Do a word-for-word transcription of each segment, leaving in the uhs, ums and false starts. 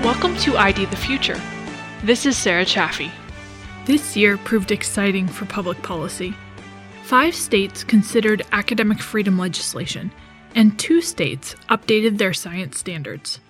Welcome to I D the Future. This is Sarah Chaffee. This year proved exciting for public policy. Five states considered academic freedom legislation, and two states updated their science standards.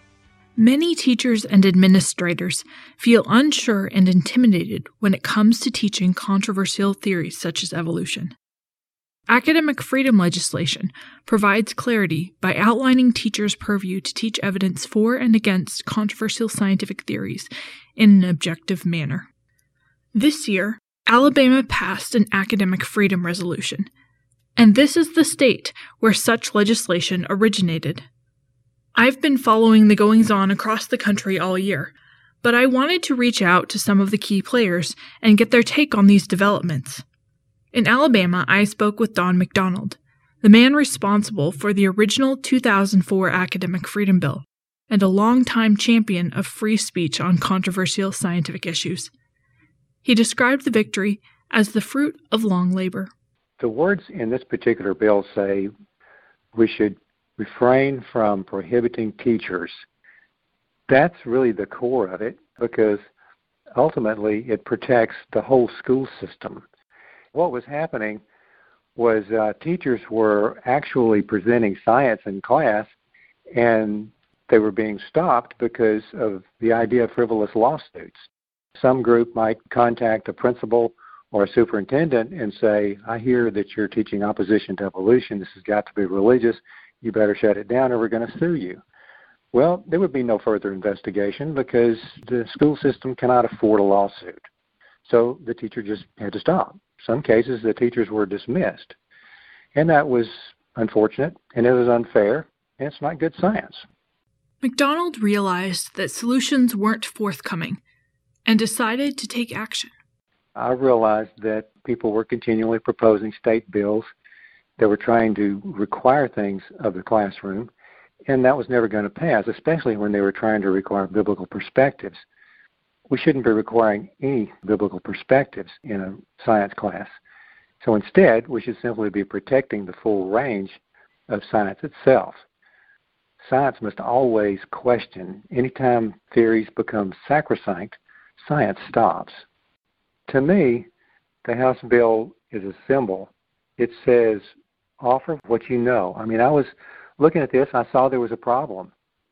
Many teachers and administrators feel unsure and intimidated when it comes to teaching controversial theories such as evolution. Academic freedom legislation provides clarity by outlining teachers' purview to teach evidence for and against controversial scientific theories in an objective manner. This year, Alabama passed an academic freedom resolution, and this is the state where such legislation originated. I've been following the goings-on across the country all year, but I wanted to reach out to some of the key players and get their take on these developments. In Alabama, I spoke with Don McDonald, the man responsible for the original two thousand four Academic Freedom Bill, and a longtime champion of free speech on controversial scientific issues. He described the victory as the fruit of long labor. The words in this particular bill say we should refrain from prohibiting teachers. That's really the core of it, because ultimately it protects the whole school system. What was happening was uh, teachers were actually presenting science in class, and they were being stopped because of the idea of frivolous lawsuits. Some group might contact a principal or a superintendent and say, I hear that you're teaching opposition to evolution. This has got to be religious. You better shut it down or we're going to sue you. Well, there would be no further investigation because the school system cannot afford a lawsuit. So the teacher just had to stop. Some cases, the teachers were dismissed. And that was unfortunate, and it was unfair, and it's not good science. McDonald realized that solutions weren't forthcoming and decided to take action. I realized that people were continually proposing state bills that were trying to require things of the classroom, and that was never going to pass, especially when they were trying to require biblical perspectives. We shouldn't be requiring any biblical perspectives in a science class. So instead, we should simply be protecting the full range of science itself. Science must always question. Anytime theories become sacrosanct, science stops. To me, the House bill is a symbol. It says, offer what you know. I mean, I was looking at this, I saw there was a problem,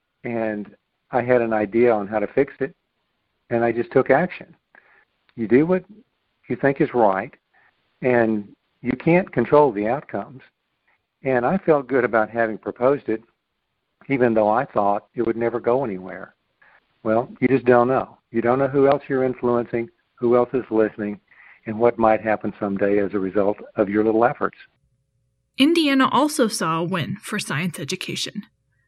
and I had an idea on how to fix it, and I just took action. You do what you think is right, and you can't control the outcomes. And I felt good about having proposed it, even though I thought it would never go anywhere. Well, you just don't know. You don't know who else you're influencing, who else is listening, and what might happen someday as a result of your little efforts. Indiana also saw a win for science education.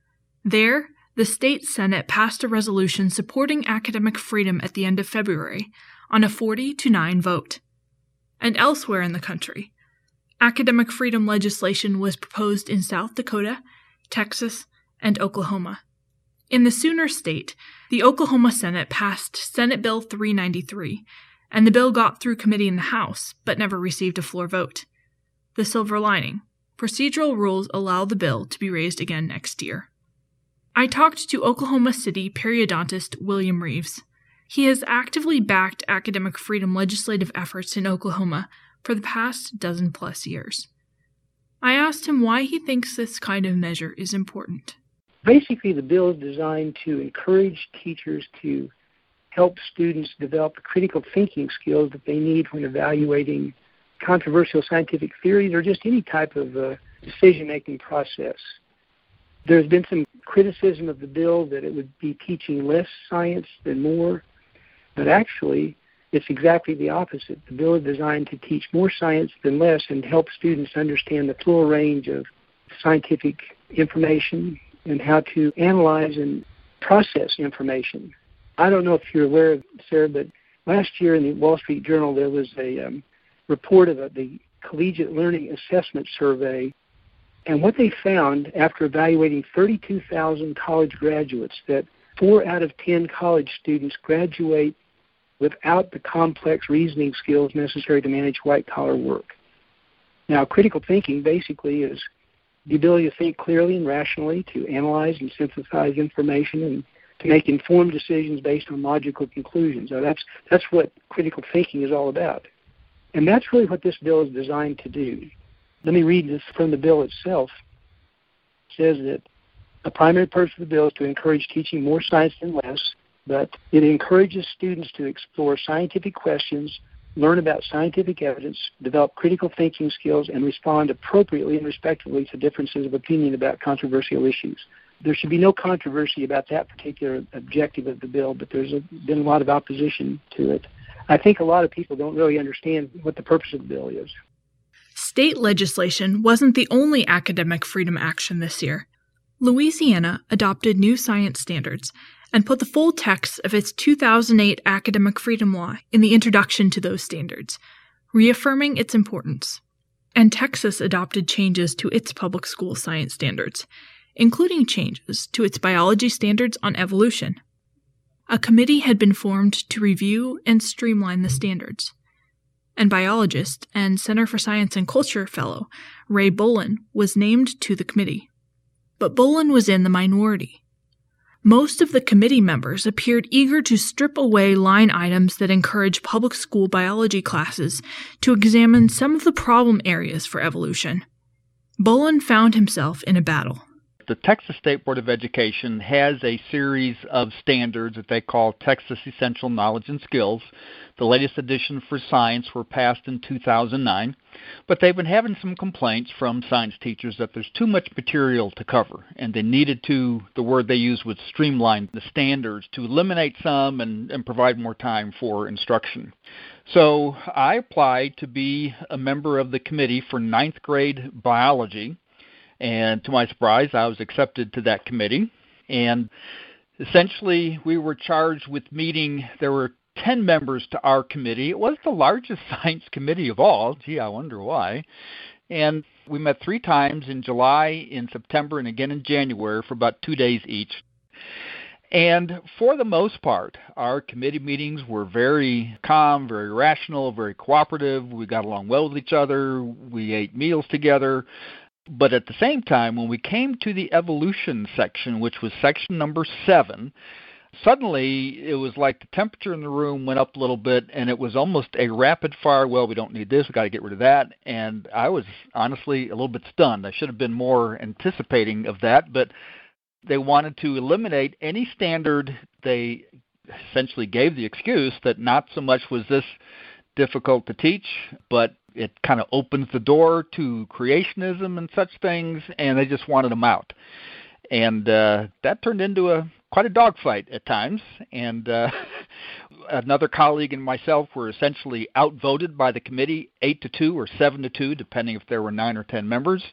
There, the state Senate passed a resolution supporting academic freedom at the end of February on a forty to nine vote. And elsewhere in the country, academic freedom legislation was proposed in South Dakota, Texas, and Oklahoma. In the Sooner State, the Oklahoma Senate passed Senate Bill three ninety-three, and the bill got through committee in the House, but never received a floor vote. The silver lining: procedural rules allow the bill to be raised again next year. I talked to Oklahoma City periodontist William Reeves. He has actively backed academic freedom legislative efforts in Oklahoma for the past dozen plus years. I asked him why he thinks this kind of measure is important. Basically, the bill is designed to encourage teachers to help students develop the critical thinking skills that they need when evaluating controversial scientific theories or just any type of uh, decision-making process. There's been some criticism of the bill that it would be teaching less science than more, but actually it's exactly the opposite. The bill is designed to teach more science than less and help students understand the full range of scientific information and how to analyze and process information. I don't know if you're aware, Sarah, but last year in the Wall Street Journal there was a um, report of a, the Collegiate Learning Assessment Survey. And what they found after evaluating thirty-two thousand college graduates, that four out of ten college students graduate without the complex reasoning skills necessary to manage white-collar work. Now, critical thinking basically is the ability to think clearly and rationally, to analyze and synthesize information, and to make informed decisions based on logical conclusions. Now, that's, that's what critical thinking is all about. And that's really what this bill is designed to do. Let me read this from the bill itself. It says that the primary purpose of the bill is to encourage teaching more science than less, but it encourages students to explore scientific questions, learn about scientific evidence, develop critical thinking skills, and respond appropriately and respectfully to differences of opinion about controversial issues. There should be no controversy about that particular objective of the bill, but there's a, been a lot of opposition to it. I think a lot of people don't really understand what the purpose of the bill is. State legislation wasn't the only academic freedom action this year. Louisiana adopted new science standards and put the full text of its two thousand eight academic freedom law in the introduction to those standards, reaffirming its importance. And Texas adopted changes to its public school science standards, including changes to its biology standards on evolution. A committee had been formed to review and streamline the standards. And biologist and Center for Science and Culture fellow Ray Bolin was named to the committee. But Bolin was in the minority. Most of the committee members appeared eager to strip away line items that encourage public school biology classes to examine some of the problem areas for evolution. Bolin found himself in a battle. The Texas State Board of Education has a series of standards that they call Texas Essential Knowledge and Skills. The latest edition for science were passed in two thousand nine, but they've been having some complaints from science teachers that there's too much material to cover, and they needed to, the word they used was streamline the standards to eliminate some and, and provide more time for instruction. So I applied to be a member of the committee for ninth grade biology. And to my surprise, I was accepted to that committee. And essentially, we were charged with meeting. There were ten members to our committee. It was the largest science committee of all. Gee, I wonder why. And we met three times in July, in September, and again in January for about two days each. And for the most part, our committee meetings were very calm, very rational, very cooperative. We got along well with each other. We ate meals together. But at the same time, when we came to the evolution section, which was section number seven, suddenly it was like the temperature in the room went up a little bit, and it was almost a rapid fire, well, we don't need this, we've got to get rid of that. And I was honestly a little bit stunned. I should have been more anticipating of that, but they wanted to eliminate any standard. They essentially gave the excuse that not so much was this difficult to teach, but it kind of opens the door to creationism and such things, and they just wanted them out. And uh, that turned into a quite a dogfight at times. And uh, another colleague and myself were essentially outvoted by the committee, eight to two or seven to two, depending if there were nine or ten members.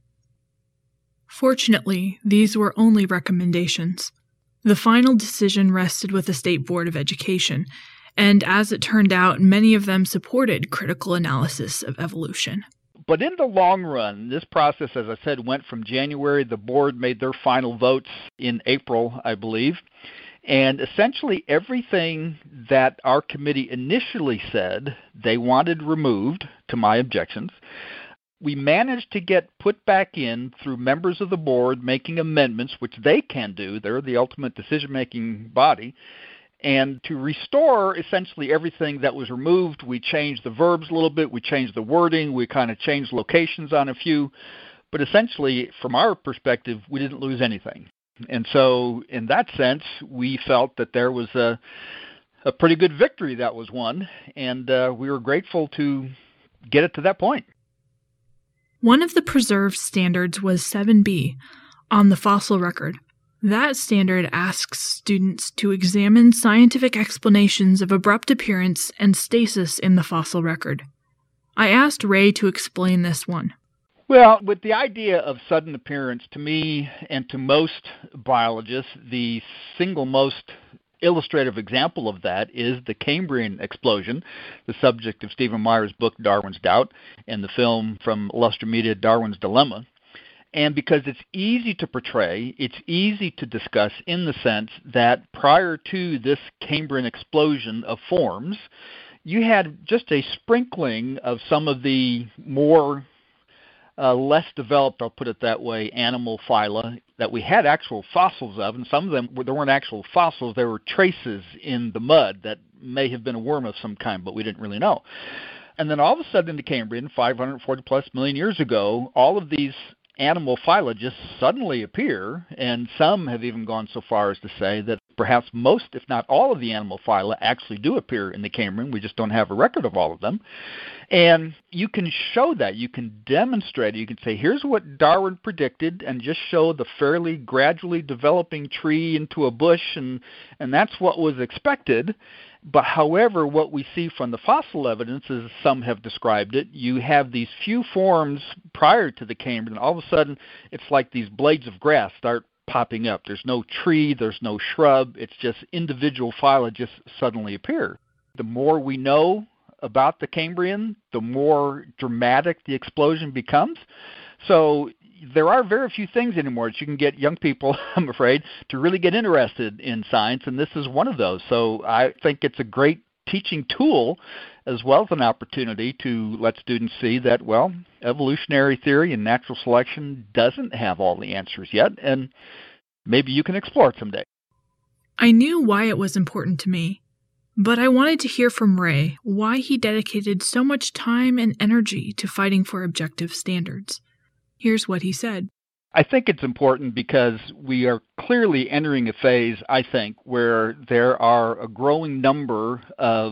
Fortunately, these were only recommendations. The final decision rested with the State Board of Education, and as it turned out, many of them supported critical analysis of evolution. But in the long run, this process, as I said, went from January. The board made their final votes in April, I believe. And essentially everything that our committee initially said they wanted removed, to my objections, we managed to get put back in through members of the board making amendments, which they can do. They're the ultimate decision-making body. And to restore essentially everything that was removed, we changed the verbs a little bit, we changed the wording, we kind of changed locations on a few. But essentially, from our perspective, we didn't lose anything. And so in that sense, we felt that there was a, a pretty good victory that was won, and uh, we were grateful to get it to that point. One of the preserved standards was seven B, on the fossil record. That standard asks students to examine scientific explanations of abrupt appearance and stasis in the fossil record. I asked Ray to explain this one. Well, with the idea of sudden appearance, to me and to most biologists, the single most illustrative example of that is the Cambrian explosion, the subject of Stephen Meyer's book Darwin's Doubt and the film from Illustra Media Darwin's Dilemma. And because it's easy to portray, it's easy to discuss in the sense that prior to this Cambrian explosion of forms, you had just a sprinkling of some of the more uh, less developed, I'll put it that way, animal phyla that we had actual fossils of, and some of them, there weren't actual fossils, there were traces in the mud that may have been a worm of some kind, but we didn't really know. And then all of a sudden in the Cambrian, five hundred forty plus million years ago, all of these animal phyla just suddenly appear, and some have even gone so far as to say that perhaps most, if not all, of the animal phyla actually do appear in the Cambrian. We just don't have a record of all of them. And you can show that. You can demonstrate it. You can say, here's what Darwin predicted, and just show the fairly gradually developing tree into a bush, and, and that's what was expected. But however, what we see from the fossil evidence is, some have described it, you have these few forms prior to the Cambrian, and all of a sudden it's like these blades of grass start popping up. There's no tree, there's no shrub, it's just individual phyla just suddenly appear. The more we know about the Cambrian, the more dramatic the explosion becomes. So there are very few things anymore that you can get young people, I'm afraid, to really get interested in science, and this is one of those. So I think it's a great teaching tool as well as an opportunity to let students see that, well, evolutionary theory and natural selection doesn't have all the answers yet, and maybe you can explore it someday. I knew why it was important to me, but I wanted to hear from Ray why he dedicated so much time and energy to fighting for objective standards. Here's what he said. I think it's important because we are clearly entering a phase, I think, where there are a growing number of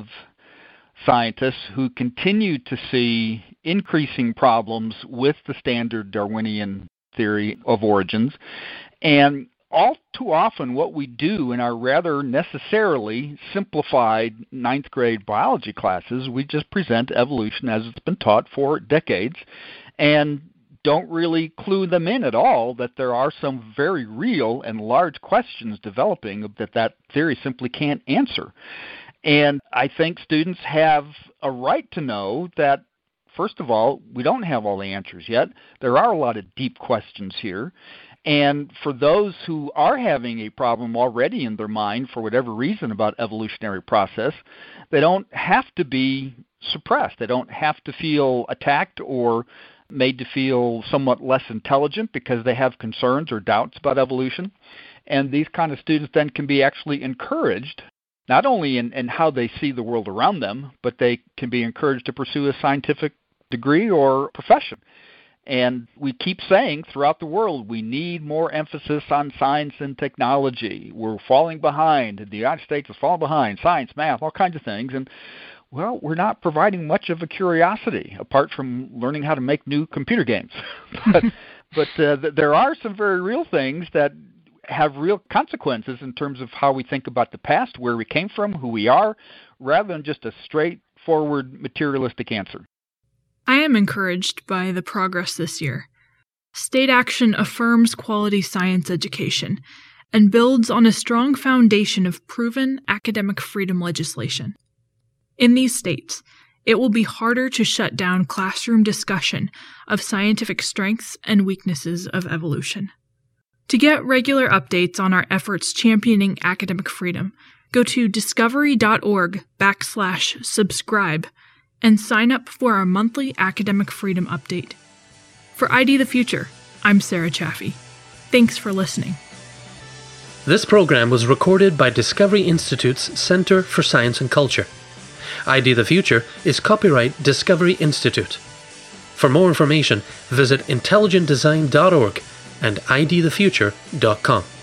scientists who continue to see increasing problems with the standard Darwinian theory of origins. And all too often what we do in our rather necessarily simplified ninth grade biology classes, we just present evolution as it's been taught for decades, and don't really clue them in at all that there are some very real and large questions developing that that theory simply can't answer. And I think students have a right to know that, first of all, we don't have all the answers yet. There are a lot of deep questions here. And for those who are having a problem already in their mind for whatever reason about evolutionary process, they don't have to be suppressed. They don't have to feel attacked or made to feel somewhat less intelligent because they have concerns or doubts about evolution. And these kind of students then can be actually encouraged, not only in, in how they see the world around them, but they can be encouraged to pursue a scientific degree or profession. And we keep saying throughout the world, we need more emphasis on science and technology. We're falling behind. The United States is falling behind. Science, math, all kinds of things. And well, we're not providing much of a curiosity, apart from learning how to make new computer games. but but uh, th- there are some very real things that have real consequences in terms of how we think about the past, where we came from, who we are, rather than just a straightforward materialistic answer. I am encouraged by the progress this year. State action affirms quality science education and builds on a strong foundation of proven academic freedom legislation. In these states, it will be harder to shut down classroom discussion of scientific strengths and weaknesses of evolution. To get regular updates on our efforts championing academic freedom, go to discovery.org backslash subscribe and sign up for our monthly academic freedom update. For I D the Future, I'm Sarah Chaffee. Thanks for listening. This program was recorded by Discovery Institute's Center for Science and Culture. I D the Future is copyright Discovery Institute. For more information, visit intelligent design dot org and I D the future dot com.